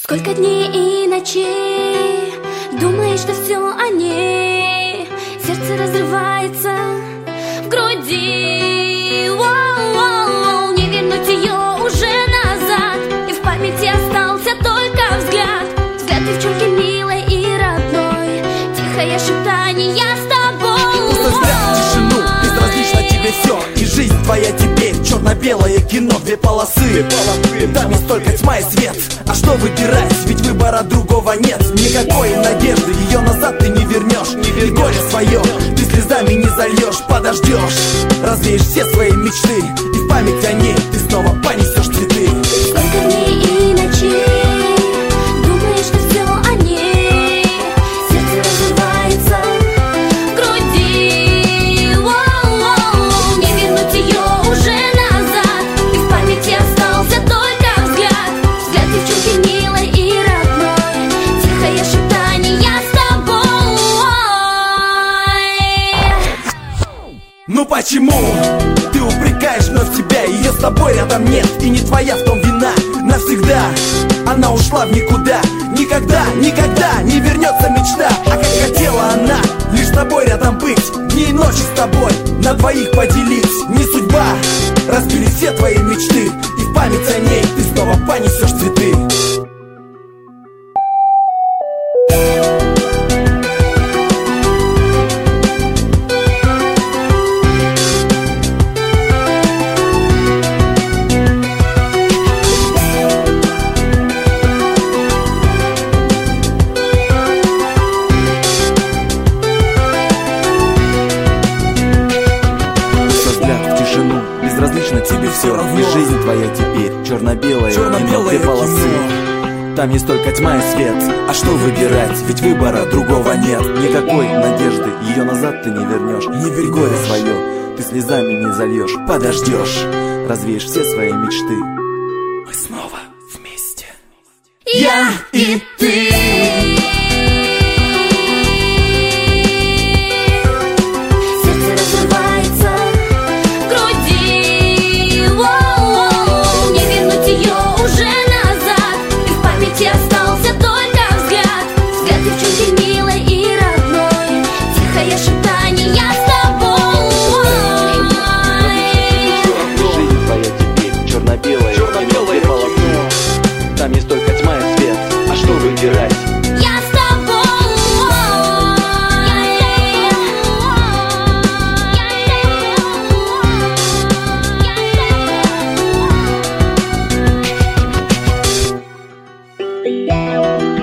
Сколько дней и ночей думаешь ты все о ней, сердце разрывается в груди. Воу-воу-воу, не вернуть ее уже назад, и в памяти остался только взгляд. Взгляд девчонки милой и родной, тихое шептание «я с тобой». Пустой взгляд в тишину, безразлично тебе все, и жизнь твоя теперь черно-белое кино, две полосы. Там есть только тьма и свет, а что выбирать, ведь выбора другого нет. Никакой надежды, ее назад ты не вернешь, и горе свое ты слезами не зальешь. Подождешь, развеешь все свои мечты, и в память о ней ты снова понесешь цветы. Сколько дней и ночей думаешь ты все о ней, сердце разрывается в груди. Воу-воу-воу, не вернуть ее уже назад, и в памяти остался только взгляд. Взгляд девчонки милой и родной, тихое шептание «я с тобой». Ну почему ты упрекаешь вновь себя? Ее с тобой рядом нет, и не твоя в том вина. Навсегда она ушла в никуда, никогда, никогда не вернется мечта. А как хотела она лишь с тобой рядом быть, дни и ночи с тобой на двоих поделить. Не судьба разбили все твои мечты, и в память о ней ты снова понесешь цветы. Безразлично тебе все, и жизнь твоя теперь черно-белая, кино, две полосы. Там есть только тьма и свет, а что выбирать, ведь выбора другого нет. Никакой надежды, ее назад ты не вернешь, и горе свое ты слезами не зальешь. Подождешь, развеешь все свои мечты, мы снова вместе, Я и ты. Остался только взгляд, взгляд девчонки милой и родной, тихое шептание «я с тобой». Жизнь твоя теперь черно-белая, кино, две полосы. Там есть только тьма и свет, а что выбирать? Я с тобой.